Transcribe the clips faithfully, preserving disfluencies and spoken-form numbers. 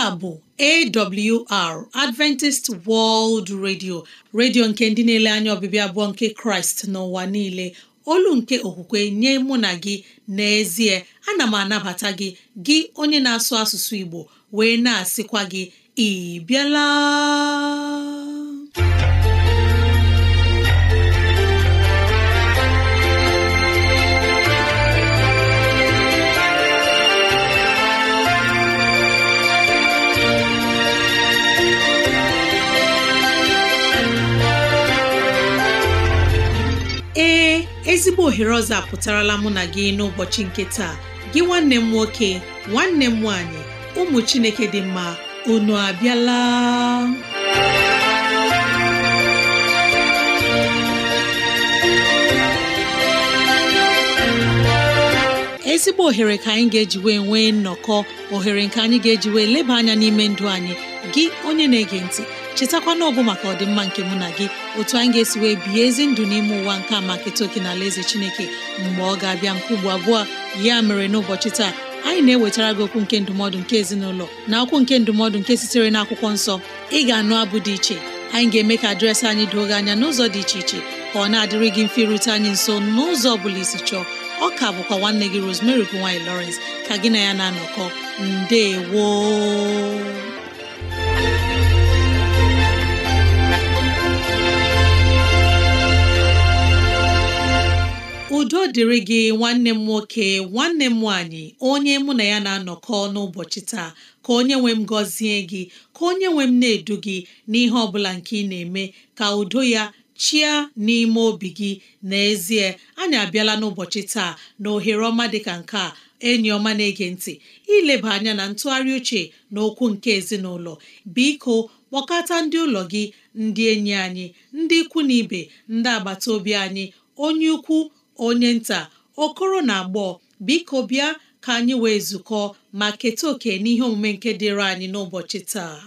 a bụ A W R Adventist World Radio, redio nke ndị na-ele anya ọbịbịa abụọ nke Kraịst n'ụwa niile. Olu nke okwukwe nye mụ na gị, n'ezie ana m anabata gị gị onye na-asụ asụsụ Igbo, wee na-asịkwa gị ị bịala. Ee, ezigbo ohere ọzọ apụtarala mụ na gị n'ụbọchị nke taa. Gị nwanne m nwoke, nwanne m nwanyị, ụmụ Chineke dị mma, unu abịala. Ezigbo ohere ka anyị ga-eji wee nwee nnọkọ, ohere nke anyị ga-eji wee leba anya n'ime ndụ anyị. Gị onye na-ege ntị, chetakwa na ọ bụ maka ọdịmma nke mụ na gị, otu anyị ga-esi wee bihe ezi ndụ n'ime ụwa nke a maka etoke na alaeze Chineke mgbe ọ ga-abịa nke ugbo abụọ. Ya mere n'ụbọchị taa anyị na-ewetara gị okwu nke ndụmọdụ nke ezinụlọ na okwu nke ndụmọdụ nke sitere n'akwụkwọ nsọ. Ị ga-anụ abụ dị iche, anyị ga-eme ka adreesị anyị doo gị anya n'ụzọ dị iche iche, ka ọ na-adịrị gị mfe irute anyị nso n'ụzọ ọ bụla isi chọọ. Ọ ka bụkwa nwanne gị Rosemary Gowany Lawrence ka gị na ya na-anọkọ. Ndewo. Udo dịrị gị nwanne m nwoke, nwanne m nwanyị, onye mụ na ya na-anọkọ n'ụbọchị taa. Ka onye nwe m gọzie gị, ka onye nwe m na-edu gị n'ihe ọ bụla nke ị na-eme, ka udo ya chia n'ime obi gị. N'ezie, anyị abịala n'ụbọchị taa na ohere ọma dịka nke a, enyi ọma na-ege ntị, ileba anya na ntụgharị uche na okwu nke ezinụlọ. Biko kpọkọta ndị ụlọ gị, ndị enyi anyị, ndị ikwu na ibe, ndị agbata obi anyị, onye ukwu onye nta, okoro na agbọghọ. Biko bịa ka anyị wee zukọ ma keta oke n'ihe omume nke dịrị anyị n'ụbọchị taa.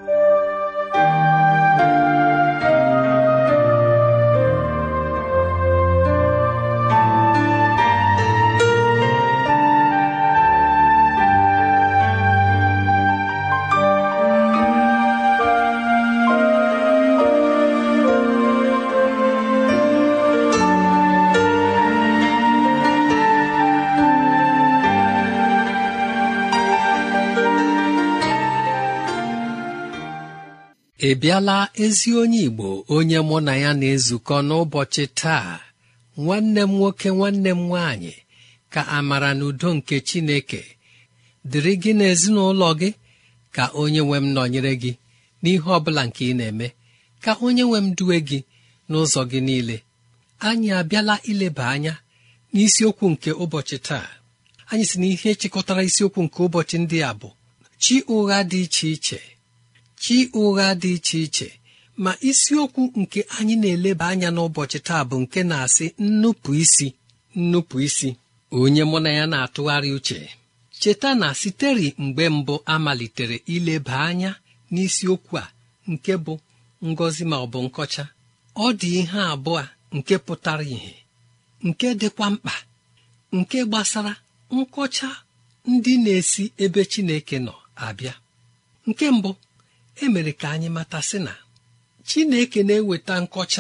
Ị bịala ezi onye Igbo, onye mụ na ya na-ezukọ n'ụbọchị taa. Nwanne m nwoke, nwanne m nwanyị, ka amara na udo nke Chineke dịrị gị n'ezinụlọ gị. Ka onye nwe m nọnyere gị n'ihe ọ bụla nke ị na-eme, ka onye nwe m duwe gị n'ụzọ gị niile. Anyị abịala ileba anya n'isiokwu nke ụbọchị taa. Anyị si na ihe chịkọtara isiokwu nke ụbọchị ndị a bụ chi ụgha dị iche iche. Chi ụgha dị iche iche, ma isiokwu nke anyị na-eleba anya n'ụbọchị taa bụ nke na-asị nnupụ isi. Nnupụ isi. Onye mụ na ya na-atụgharị uche, cheta na siteri mgbe mbụ amalitere ileba anya n'isiokwu a nke bụ ngọzi ma ọ bụ nkọcha, ọ dị ihe abụọ nke pụtara ihe, nke dịkwa mkpa, nke gbasara nkọcha ndị na-esi ebe Chineke nọ abịa. Nke mbụ, emere ka anyị mata sị na Chineke na-eweta nkọcha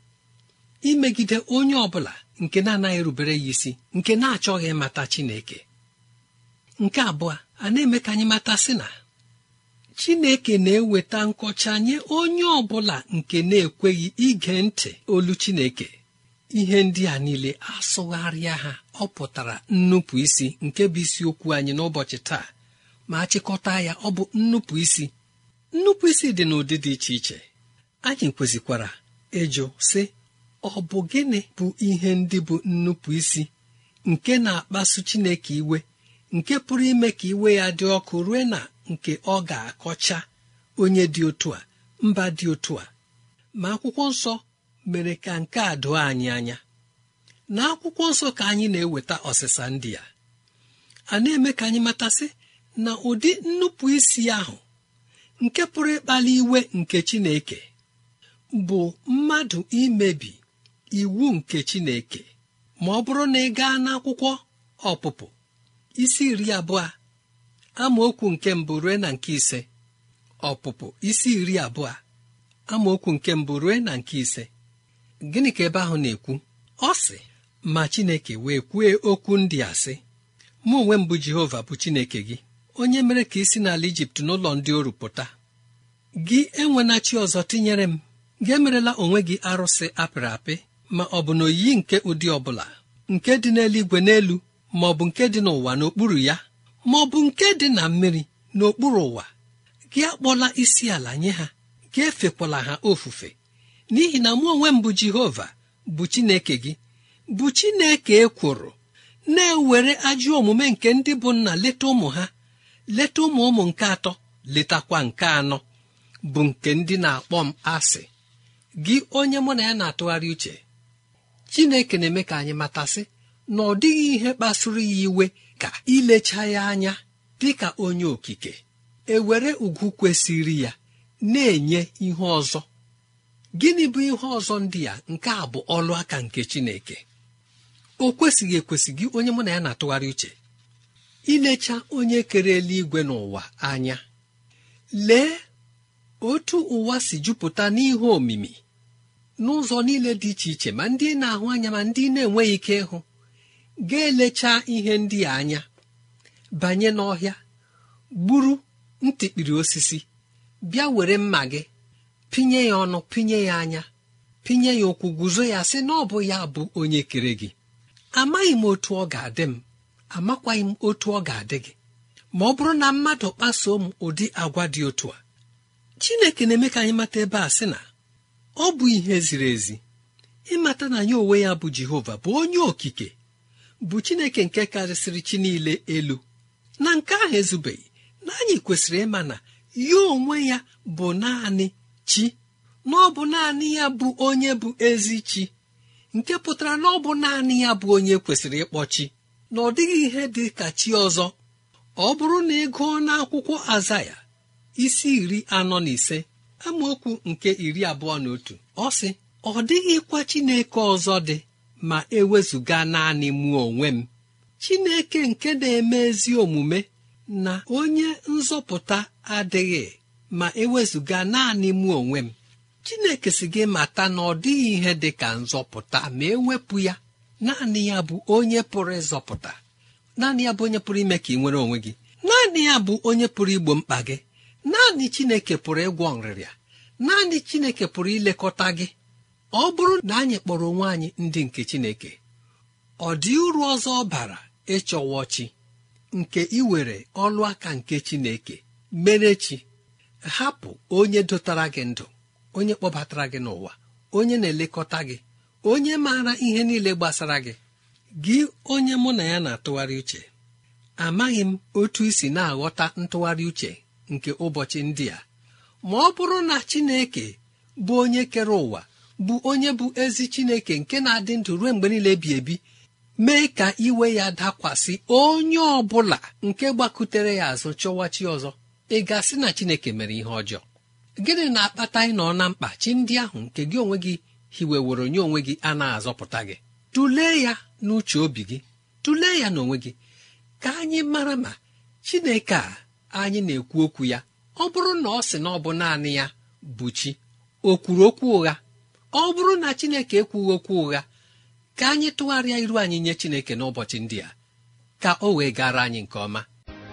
imegide onye ọbụla nke na-anaghị erubere ya isi, nke na-achọghị ịmata Chineke. Nke abụọ, a na-eme ka anyị mata sị na Chineke na-eweta nkọcha nye onye ọbụla nke na-ekweghị ige ntị olu Chineke. Ihe ndị a niile asụgharịa ha, ọ pụtara nnupụ isi, nke bụ isiokwu anyị n'ụbọchị taa. Ma achịkọta ya, ọ bụ nnupụ isi. Nnupụ isi dị n'ụdị dị iche iche. Anyị kwesịkwara ịjụ sị, ọ bụ gịnị bụ ihe ndị bụ nnupụ isi nke na-akpasu Chineke iwe, nke pụrụ ime ka iwe ya dị ọkụ ruo na nke ọ ga-akọcha onye dị otu a, mba dị otu a? Ma akwụkwọ nsọ mere ka nke a doo anyị anya. Na akwụkwọ nsọ ka anyị na-eweta ọsịsa ndị a. A na-eme ka anyị matasị na ụdị nnupụ isi ahụ nke pụrụ ịkpali iwe nke Chineke bụ mmadụ imebi iwu nke Chineke. Ma ọ bụrụ na ị gaa n'akwụkwọ Ọpụpụ isi iri abụọ amaokwu nke mbụ rue na nke ise. Ọpụpụ isi iri abụọ amaokwu nke mbụ rue na nke ise. Gịnị ka ebe ahụ na-ekwu? Ọ sị, ma Chineke wee kwue okwu ndị a sị, mụ onwe m bụ Jehova bụ Chineke gị, onye mere ka isi n'ala Ijipt n'ụlọ ndị oru pụta. Gị enwena chi ọzọ tinyere m. Gị emerela onwe gị arụsị apịrị apị, ma ọ bụ n'oyiyi nke ụdị ọbụla, nke dị n'eluigwe n'elu, ma ọ bụ nke dị n'ụwa n'okpuru ya, ma ọ bụ nke dị na mmiri n'okpuru ụwa. Gị akpọla isi ala nye ha, gị efekwala ha ofufe, n'ihi na mụ onwe m bụ Jehova bụ Chineke gị, bụ Chineke ekworo, na-ewere ajọ omume nke ndị bụ nna leta ụmụ ha, leta ụmụ ụmụ nke atọ, letakwa nke anọ, bụ nke ndị na-akpọ m asị. Gị onye mụ na ya na-atụgharị uche, Chineke na-eme ka anyị matasị na ọ dịghị ihe kpasuru ya iwe ka ilecha ya anya dị ka onye okike, ewere ugwu kwesịrị ya na-enye ihe ọzọ. Gịnị bụ ihe ọzọ ndị a? Nke a bụ ọlụ aka nke Chineke. O kwesịghị ekwesị, gị onye mụ na ya na-atụgharị uche, ilecha onye kere eluigwe n'ụwa anya. Lee otu ụwa si jupụta n'ihe omimi n'ụzọ niile dị iche iche, ma ndị na-ahụ anya ma ndị na-enweghị ike ịhụ. Ga-elecha ihe ndị a anya, banye n'ọhịa, gburu ntịkpiri osisi, bịa were mma gị pinye ya ọnụ, pinye ya anya, pinye ya ụkwụ, guzo ya sị na ọ bụ ya bụ onye kere gị. Amaghị m otu ọ ga-adị m, amakwaghị m otu ọ ga-adị gị, ma ọ bụrụ na mmadụ kpasuo m ụdị agwa dị otu a. Chineke na-eme ka anyị mata ebe a sị na ọ bụ ihe ziri ezi ịmata na ya onwe ya bụ Jehova bụ onye okike, bụ Chineke nke karịsịrị chi niile elu. Na nke ahụ ezubeghị, na anyị kwesịrị ịma na ya onwe ya bụ naanị chi, na ọ bụ naanị ya bụ onye bụ ezi chi, nke pụtara na ọ bụ naanị ya bụ onye kwesịrị ịkpọ chi, na ọ dịghị ihe dị ka chi ọzọ. Ọ bụrụ na ị gụọ n'akwụkwọ Azaya isi iri anọ na ise amaokwu nke iri abụọ na otu, ọ sị, ọ dịghịkwa Chineke ọzọ dị ma ewezụga naanị mụ onwe m, Chineke nke na-eme ezi omume na onye nzọpụta adịghị ma ewezụga naanị mụ onwe m. Chineke si gị mata na ọ dịghị ihe dị ka nzọpụta ma ewepụ ya. Naanị ya bụ onye pụrụ ịzọpụta, naanị ya bụ onye pụrụ ime ka ị nwere onwe gị, naanị ya bụ onye pụrụ igbo mkpa gị, naanị Chineke pụrụ ịgwọ nrịrịa, naanị Chineke pụrụ ilekọta gị. Ọ bụrụ na anyị kpọrọ onwe anyị ndị nke Chineke, ọ dị uru ọzọ ọ bara ịchọwa chi, nke iwere ọlụ aka nke Chineke mere chi. Hapụ onye dotara gị ndụ, onye kpọbatara gị n'ụwa, onye na-elekọta gị, onye maara ihe niile gbasara gị. Gị onye mụ na ya na-atụgharị uche, amaghị m otu isi na-aghọta ntụgharị uche nke ụbọchị ndị a. Ma ọ bụrụ na Chineke bụ onye kere ụwa, bụ onye bụ ezi Chineke nke na-adị ndụ ruo mgbe niile ebi ebi, mee ka iwe ya dakwasị onye ọ bụla nke gbakutere ya azụ chọwa chi ọzọ, ị ga-asị na Chineke mere ihe ọjọọ? Gịnị na-akpata ịnọ na mkpa chi ndị ahụ nke gị onwe gị hiweworo nye onwe gị anaghị azọpụta gị? Tụlee ya n'uche obi gị, tụlee ya n'onwe gị, ka anyị mara ma Chineke a anyị na-ekwu okwu ya, ọ bụrụ na ọ sị na ọ bụ naanị ya bụ chi, o kwuru okwu ụgha? Ọ bụrụ na Chineke ekwughị okwu ụgha, ka anyị tụgharịa iru anyị nye Chineke n'ụbọchị ndị a, ka o wee gara anyị nke ọma.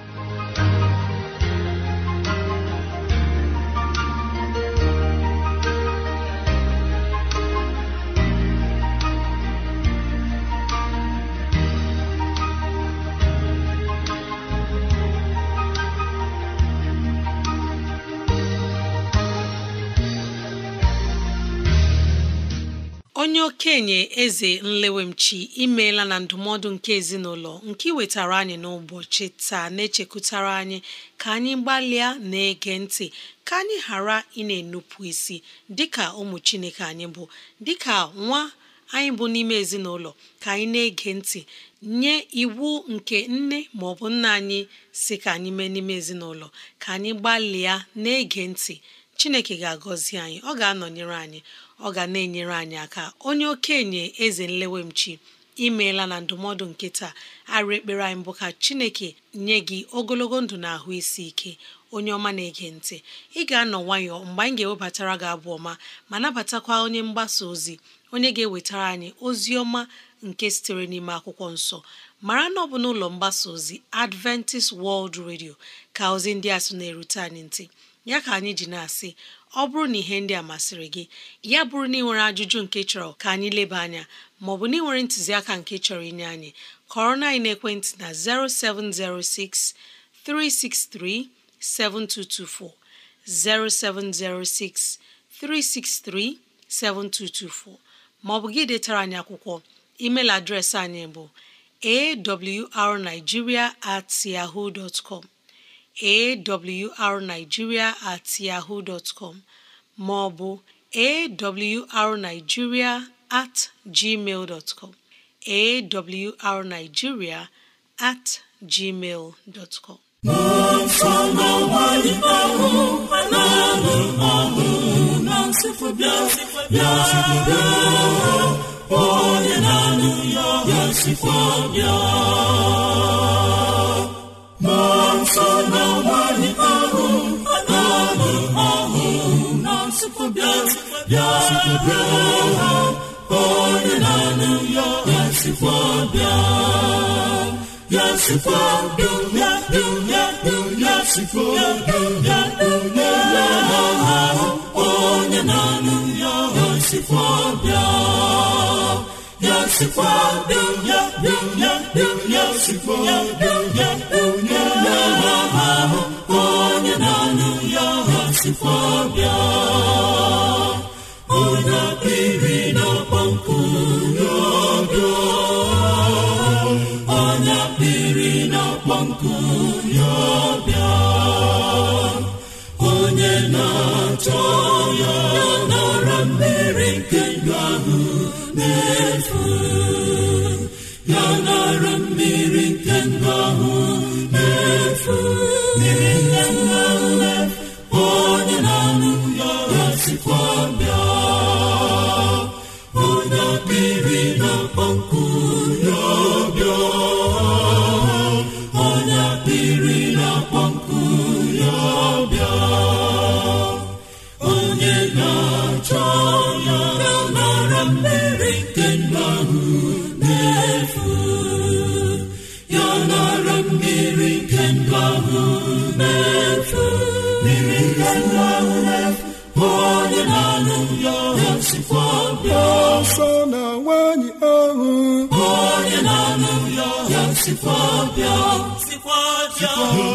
Onye okenye Eze Nlewemchi, imeela na ndụmọdụ nke ezinụlọ nke iwetara anyị n'ụbọchị taa, na-echekwutara anyị ka anyị gbalịa na-ege ntị, ka anyị ghara ị na-enupụ isi dịka ụmụ Chineke anyị bụ, dịka nwa anyị bụ n'ime ezinụlọ, ka anyị na-ege ntị nye iwu nke nne ma ọ bụ nna anyị si ka anyị mee n'ime ezinụlọ. Ka anyị gbalịa na-ege ntị, Chineke ga-agọzi anyị, ọ ga-anọnyere anyị, ọ ga na-enyere anyị aka. Onye okenye Eze Nlewemchi, imeela na ndụmọdụ nke taa. Arị ekpere anyị bụ ka Chineke nye gị ogologo ndụ na ahụ isi ike. Onye ọma na-ege ntị, ị ga-anọ nwayọọ mgbe anyị ga-ewebatara gị abụ ọma ma nabatakwa onye mgbasa ozi onye ga-ewetara anyị ozi ọma nke sitere n'ime akwụkwọ nsọ. Mara na ọ bụ n'ụlọ mgbasa ozi Adventist World Radio ka ozi ndị a sị na-erute anyị ntị. Ya ka anyị ji na-asị, ọ bụrụ na ihe ndị a masịrị gị, ya bụrụ na ị nwere ajụjụ nke chọrọ ka anyị leba anya, maọbụ na ị nwere ntụziaka nke chọrọ inye anyị, kọrọ na anyị n'ekwentị na zero seven zero six three six three seven two two four zero seven zero six three six three seven two two four, maọbụ gị detara anyị akwụkwọ. Email adreesị anyị bụ awrnigeria at yahoo dot com awrnigeria at yahoo dot com, maọbụ awrnigeria at gmail dot com awrnigeria at gmail dot com. Onye na-anụ ya ya sikwa bịa, ma nsọ na nwanyị ahụ na-anụ ahụ na sikwa bịa, ya sikwa bịa. Onye na-anụ ya ya sikwa bịa, ya sikwa bịa, ya bịa, ya sikwa bịa, ya ahụ. Onye na-anụ ya ya sikwa bịa, ya sikwa bịa, ya bịa, ya sikwa bịa, onye na-ahụ. Onye na-anụ ya ya sikwa bịa, onye akpịrị na-akpọ nkụ ya bịa, onye akpịrị na-akpọ nkụ ya bịa, onye na-achọ ya nara mmiri nke ndụ ahụ n'efu, ya nara mmiri nke ndụ ahụ n'efu, mmiri nke ndụ ahụ n'efu. Onye na-anụ ya ya sikwa bịa, onye akpịrị na-akpọ nkụ ya bịa, onye akpịrị na-akpọ nkụ ya bịa, onye na-achọ ya nara mmiri nke ndụ ahụ n'efu, ya nara mmiri nke ndụ ahụ n'efu, mmiri nke ndụ ahụ n'efu. Onye na-anụ ya ya sikwa bịa, nsọ na nwanyị ahụ. Onye na-anụ ya ya sikwa bịa, sikwa bịa.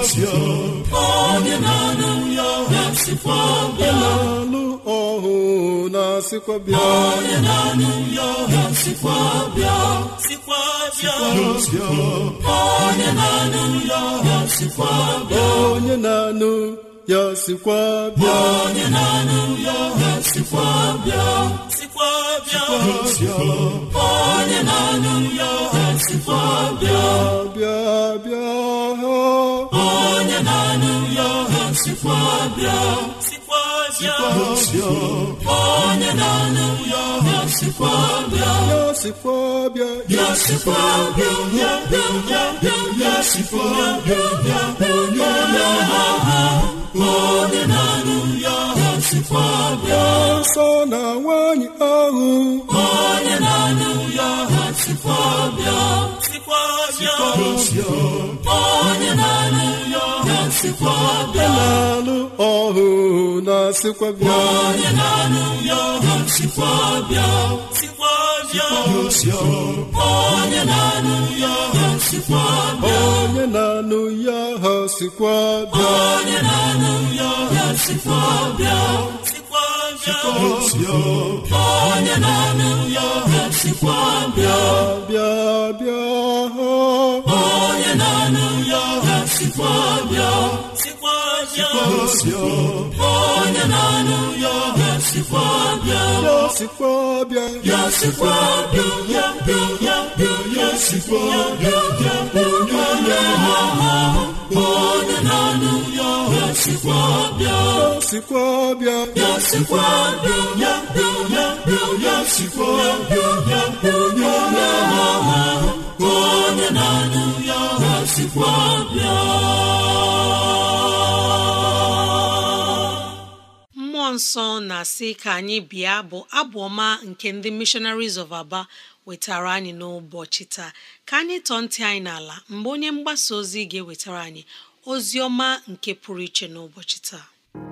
Onye na-anụ ya ya sikwa bịa, na-alụ ọhụ na sikwa bịa. Onye na-anụ ya ya sikwa bịa, sikwa bịa. Onye na-anụ ya ya sikwa bịa, onye na-anụ ya sikwa bịa, onye na-anụ ya ya sikwa bịa, sikwa bịa. Onye na-anụ ya ya sikwa bịa, bịa bịa. Onye na-anụ ya ya sikwa bịa, sikwa bịa. Onye na-anụ ya ya sikwa bịa, ya sikwa bịa, ya sikwa bịa, ya bịa, ya sikwa bịa, ya onye na-ahụ. Onye na-anụ ya ya sikwa bịa, nsọ na nwanyị ahụ. Onye na-anụ ya ya sikwa bịa, sikwa bịa. Onye na-anụ ya ya sikwa bịa, na-alụ ọhụ na sikwa bịa. Onye na-anụ ya ya sikwa bịa, sikwa bịa. Onye na-anụ ya ya sikwa bịa, onye na-anụ ya ha sikwa bịa. Onye na-anụ ya ya sikwa bịa, sikwa bịa. Onye na-anụ ya ya sikwa bịa, bịa bịa. Onye na-anụ ya ya sikwa bịa, sikwa bịa. Onye na-anụ ya ya sikwa bịa, ya sikwa bịa, ya sikwa bịa, ya bịa, ya bịa, ya sikwa bịa, ya onye na-ahụ. Onye na-anụ ya ya sikwa bịa. sikwa bịa ya sikwa bịa ya bịa ya bịa ya sikwa bịa ya bịa ya onye na-anụ ya sikwa bịa. Mmụọ nsọ na-asị ka anyị bịa bụ abụ ọma nke ndị Missionaries of Aba wetara anyị n'ụbọchị taa. Ka anyị tọọ ntị anyị n'ala mgbe onye mgbasa ozi ga-ewetara anyị ozi ọma nke pụrụ iche n'ụbọchị taa.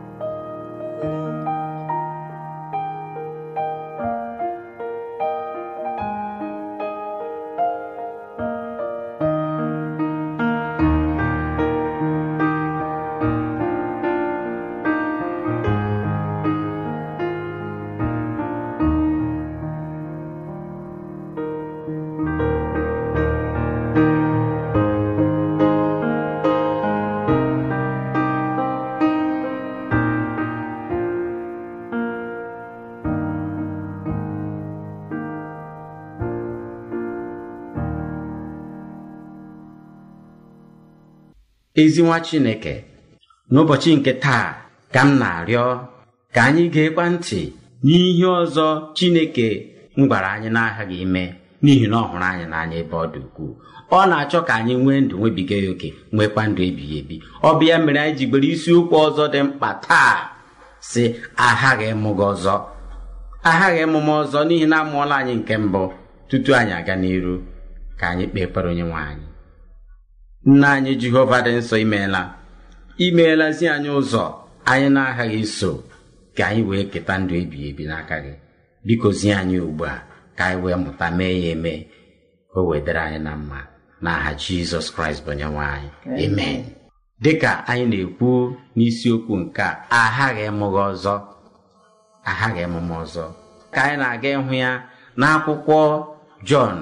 Ezi nwa Chineke, n'ụbọchị nke taa ka m na-arịọ ka anyị ga-ekwa ntị n'ihe ọzọ Chineke m gwara anyị na-aghaghị ime, n'ihi na ọ hụrụ anyị n'anya ebe ọ dị ukwuu. Ọ na-achọ ka anyị nwee ndụ nwebiga ya oke, nwekwa ndụ ebighị ebi. Ọ bụ ya mere anyị ji gbere isiokwu ọzọ dị mkpa taa, sị aghaghị ịmụ gị ọzọ. Aghaghị ịmụ m ọzọ, n'ihi na amụọla anyị nke mbụ. Tutu anyị aga n'iru, ka anyị kpee ekpere Onyenwe anyị. Nna anyị Jehova dị nsọ, imeela imeela zi anyị ụzọ anyị na-aghaghị iso, ka anyị wee keta ndụ ebighị ebi n'aka gị. Biko zie anyị ugbu a ka anyị wee mụta mee ya eme, ka o wedere anyị na mma, n'aha Jizọs Kraịst bụ Onyenwe anyị, amen. Dịka anyị na-ekwu n'isiokwu nke a, aghaghị ịmụ gị ọzọ, aghaghị ịmụ m ọzọ, ka anyị na-aga ịhụ ya n'akwụkwọ Jọn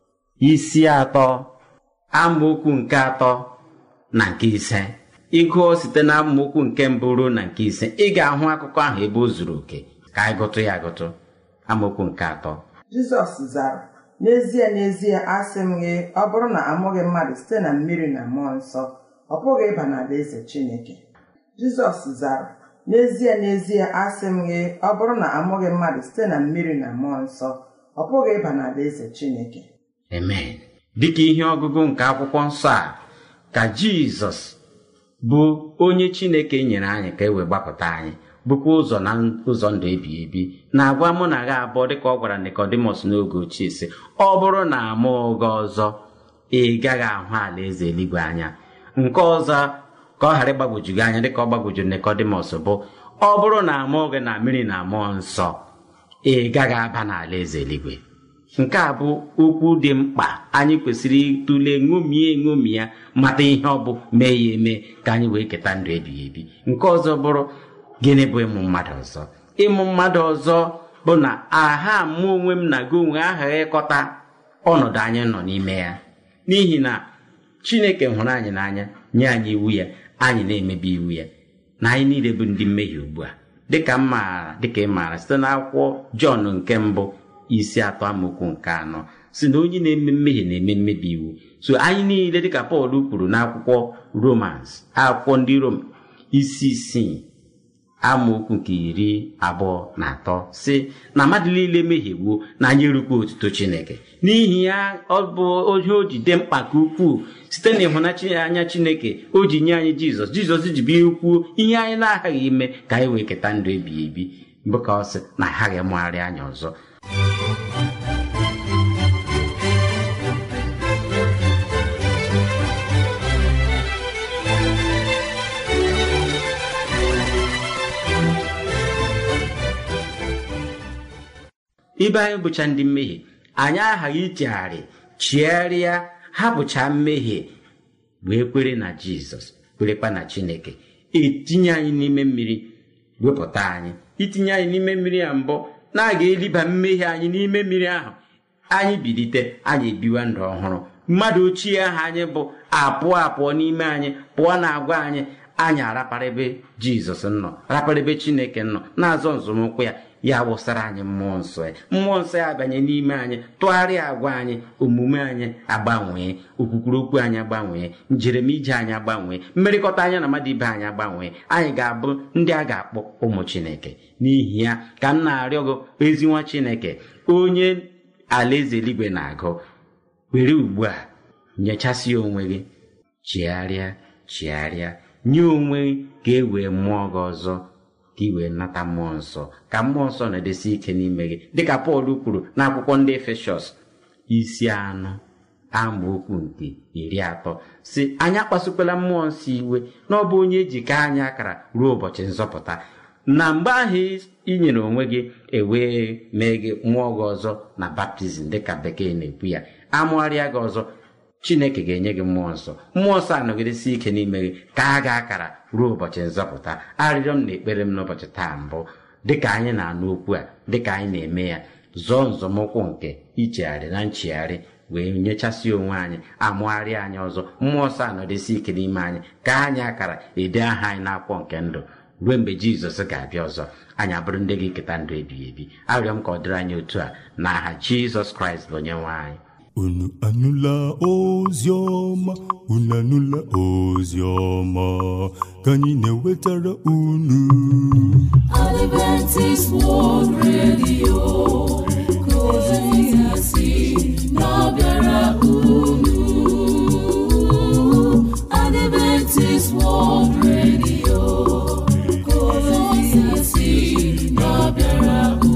isi atọ amaokwu nke atọ na nke ise. Ịgụọ site na amaokwu nke mbụ ruo na nke ise, ị ga-ahụ akụkọ ahụ ebe o zuru oke. Ka anyị gụtụ ya agụtụ. Amaokwu nke atọ. Jizọs zara, n'ezie n'ezie asị m gị, ọ bụrụ na amụghị mmadụ site na mmiri na mmụọ nsọ, ọ pụghị ịba n'alaeze Chineke. Jizọs zara, n'ezie n'ezie asị m gị, ọ bụrụ na amụghị mmadụ site na mmiri na mmụọ nsọ, ọ pụghị ịba n'alaeze Chineke. Amen. Dịka ihe ọgụgụ nke akwụkwọ nsọ a, ka Jizọs bụ onye Chineke nyere anyị ka e wee gbapụta anyị, bụkwa ụzọ na ụzọ ndụ ebighị ebi, na-agwa mụ na gị abụọ, dịka ọ gwara Nikọdimọs n'oge ochie, sị ọ bụrụ na amụọ gị ọzọ, ị gaghị ahụ alaeze eluigwe anya. Nke ọzọ ka ọ ghara ịgbagwoju gị anya, dịka ọ gbagwojuru Nikọdimọs, bụ ọ bụrụ na amụọ gị na mmiri na mmụọ nsọ, ị gaghị aba n'alaeze eluigwe. Nke a bụ okwu dị mkpa anyị kwesịrị ịtụle, ṅomie ṅomi ya, mata ihe ọ bụ, mee ya eme, ka anyị wee keta ndụ ebighị ebi. Nke ọzọ bụrụ gịnị bụ ịmụ mmadụ ọzọ? Ịmụ mmadụ ọzọ bụ na aha mụ onwe m na gị onwe aghaghị ịkọta ọnọdụ anyị nọ n'ime ya, n'ihi na Chineke hụrụ anyị n'anya, nye anyị iwu ya, anyị na-emebi iwu ya, na anyị niile bụ ndị mmehie ugbu a. Dịka m maara dịka ị maara site n'akwụkwọ Jọn nke mbụ isi atọ amaokwu nke anọ, si na onye na-eme mmehie na-eme mmebi iwu. So anyị niile, dịka Pọl kwuru n'akwụkwọ Romans, akwụkwọ ndị Rom isi isii amaokwu nke iri abụọ na atọ, si na mmadụ niile mehiegbuo, na anyị erukwa otuto Chineke. N'ihi ya, ọ bụ ohe o ji dị mkpa ka ukwuu, site na ịhụnanya Chineke o ji nye anyị Jizọs. Jizọs ji bịa ikwuo ihe anyị na-aghaghị ime, ka anyị wee keta ndụ ebighị ebi, bụ ka ọ sị na aghaghị ịmụgharị anya ọzọ. Ibe anyị bụcha ndị mmehie, anyị aghaghị ichegharị, chigharịa, hapụcha mmehie, wee kwere na Jizọs, kwerekwa na Chineke, etinye anyị n'ime mmiri, wepụta anyị. Itinye anyị n'ime mmiri ya mbụ, na a ga-eliba mmehie anyị n'ime mmiri ahụ, anyị bilite, anyị ebiwa ndụ ọhụrụ. Mmadụ ochie ahụ anyị bụ apụọ apụọ n'ime anyị, pụọ na agwa anyị, anyị arapara ebe Jizọs nọ, rapara ebe Chineke nọ, na-azọ nzọmụkwụ ya, ya wụsara anyị mmụọ nsọ ya. Mmụọ nsọ ya abanye n'ime anyị, tụgharịa agwa anyị, omume anyị agbanwee, okwukwuru okwu anyị agbanwee, njeremije anyị agbanwee, mmerịkọta anya na mmadụ ibe anyị agbanwee. Anyị ga-abụ ndị a ga-akpọ ụmụ Chineke. N'ihi ya ka m na-arịọ gị, ezi nwa Chineke, onye alaeze eluigwe na-agụ, were ugbu a nyechasị onwe gị, chigharịa chigharịa, nye onwe gị ka e wee mmụọ gị ọzọ, ka i wee nata mmụọ nsọ, ka mmụọ nsọ na-edesi ike n'ime gị, dịka Pọl kwuru n'akwụkwọ ndị Efeshọs isi anọ amaokwu nke iri atọ si, anyị akpasukwala mmụọ nsọ iwe, na ọ bụ onye ejike anyị akara ruo ụbọchị nzọpụta. Na mgbe ahụ i nyere onwe gị, ewee mee gị mmụọ gị ọzọ na baptizim, dịka bekee na-ekwu ya, amụgharịa gị ọzọ, Chineke ga-enye gị mmụọ nsọ. Mmụọ nsọ anọgidesi ike n'ime gị ka a ga-akara ruo ụbọchị nzọpụta. Arịrịọ m na ekpere m n'ụbọchị taa mbụ, dịka anyị na-anụ okwu a, dịka anyị na-eme ya, zọọ nzọmụkwụ nke ichegharị na nchegharị, wee nyechasị onwe anyị, amụgharị anyị ọzọ, mmụọ nsọ anọdesi ike n'ime anyị, ka anyị akara ede aha anyị n'akwụkwọ nke ndụ ruo mgbe Jizọs ga-abịa ọzọ, anyị abụrụ ndị ga-eketa ndụ ebighị ebi. Arịọ m ka ọ dịrị anyị otu a n'aha Jizọs Kraịst bụ Onyenwe anyị. Unu anụla ozi ọma, unu anụla ozi ọma ka anyị na-ewetara unu. Adventist World Radio, ka ozi ya si na-abịara unu. Adventist World Radio, ka ozi ya si na-abịara unu.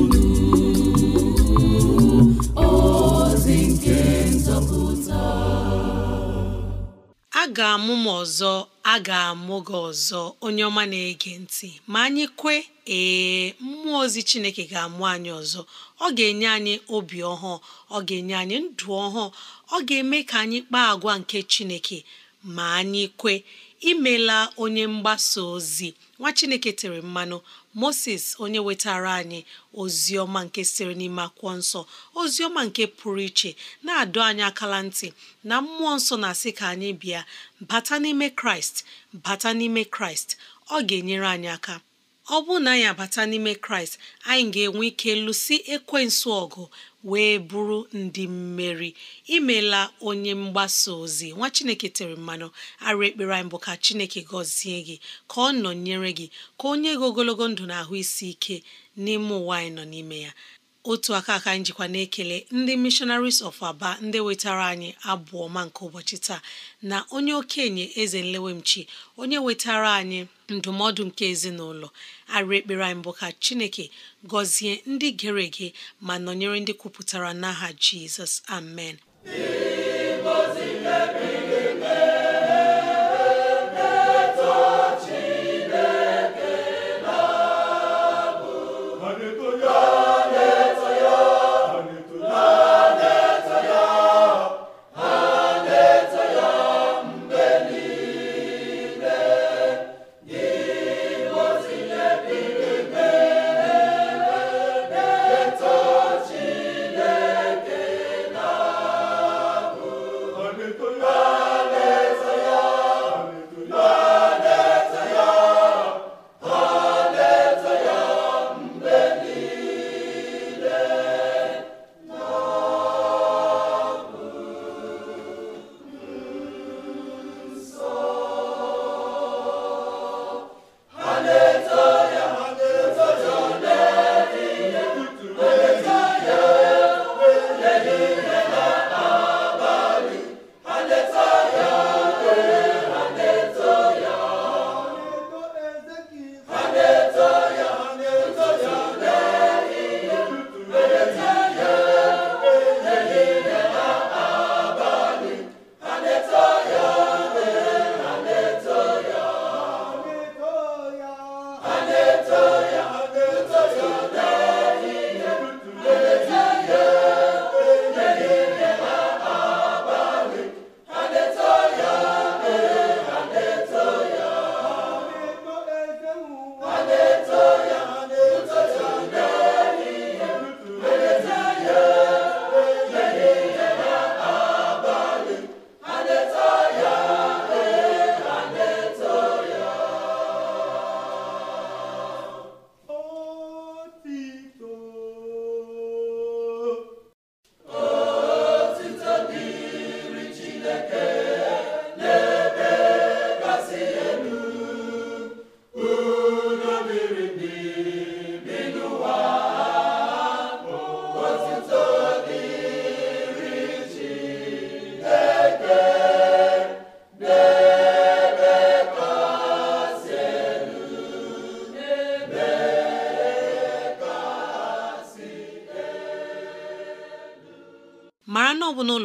A ga-amụ m ọzọ, a ga-amụ gị ọzọ, onye ọma na-ege ntị. Ma anyị kwe, ee, mmụọ ozi Chineke ga-amụ anyị ọzọ. Ọ ga-enye anyị obi ọhụụ, ọ ga-enye anyị ndụ ọhụụ, ọ ga-eme ka anyị kpaa agwa nke Chineke. Ma anyị kwe. Imela onye mgbasa ozi nwa Chineke tere mmanụ Moses, onye wetara anyị ozi ọma nke siri n'ime akwụkwọ nsọ, ozi ọma nke pụrụ iche, na-adọ anyị akala ntị na mmụọ nsọ na-asị ka anyị bịa bata n'ime Kraịst, bata n'ime Kraịst. Ọ ga-enyere anyị aka. Ọ bụrụ na anyị abata n'ime Kraịst, anyị ga-enwe ike lụsi ekwensu ọgụ wee bụrụ ndị mmeri. Imela onye mgbasa ozi nwa Chineke tere mmanụ. Arụ ekpere anyị bụ ka Chineke gọzie gị, ka ọ nọnyere gị, ka o nye gị ogologo ndụ na ahụ isi ike n'ime ụwa anyị nọ n'ime ya. Otu aka aka anyị jikwa na-ekele ndị Missionaries of Aba, ndị wetara anyị abụ ọma nke ụbọchị taa, na onye okenye Eze Nlewemchi, onye wetara anyị ndụmọdụ nke ezinụlọ. Arụ ekpere anyị bụ ka Chineke gọzie ndị gere ege ma nọnyere ndị kwupụtara n'aha Jizọs, amen.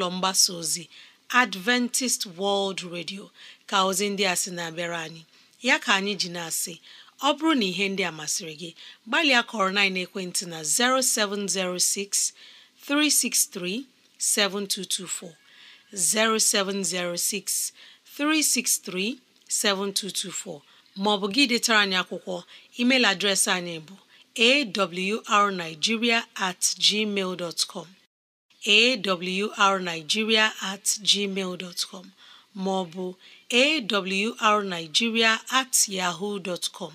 n'ụlọ mgbasa ozi Adventist World Radio ka ozi ndị a sị na-abịara anyị. Ya ka anyị ji na-asị, ọ bụrụ na ihe ndị a masịrị gị, gbalịa kọrọ na ekwentị na zero seven zero six, three six three, seven two two four zero seven zero six, three six three, seven two two four maọbụ gị detara anyị akwụkwọ. Email adreesị anyị bụ awrnigeria at gmail dot com awrnigeria at gmail dot com maọbụ awrnigeria at yahoo dot com.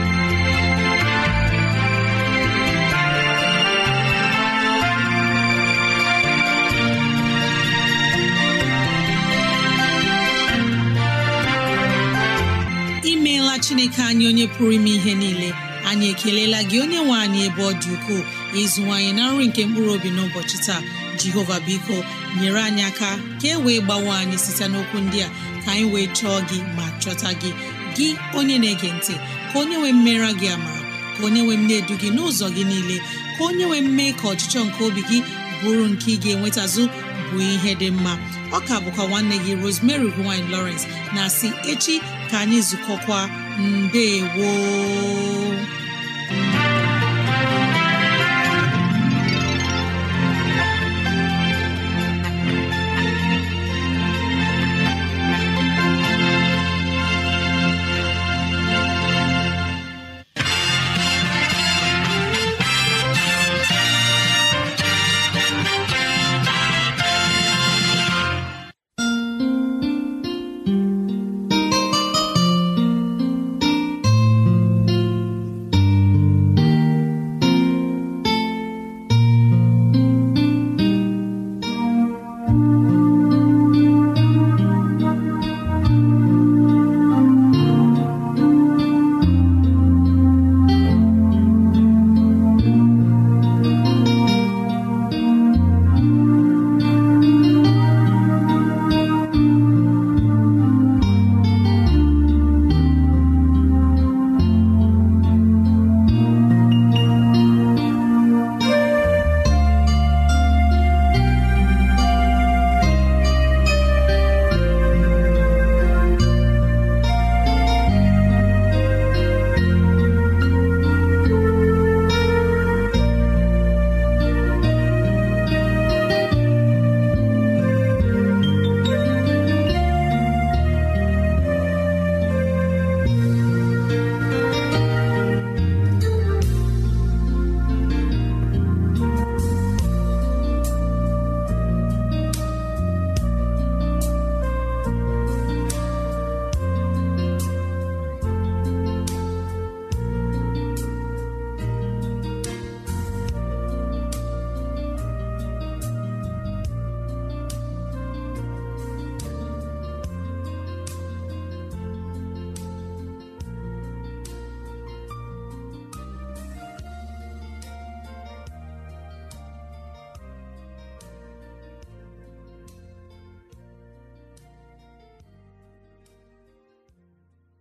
Imeela Chineke anyị onye pụrụ ime ihe niile, anyị ekelela gị onye nwe anyị ebe ọ dị ukwuu ịzụwanyị na nri nke mkpụrụ obi n'ụbọchị taa. Jehova biko nyere anyị aka ka e wee gbawe anyị site n'okwu ndị a, ka anyị wee chọọ gị ma chọta gị gị onye na-ege ntị, ka onye nwee mmera gị amara, ka onye nwee na-edu gị n'ụzọ gị niile, ka onye nwee mme ka ọchịchọ nke obi gị bụrụ nke ị ga-enwetazụ bụ ihe dị mma. Ọ ka bụkwa nwanne gị Rosemary Gowany Lawrence na-asị echi ka anyị zukọkwa. Ndewo.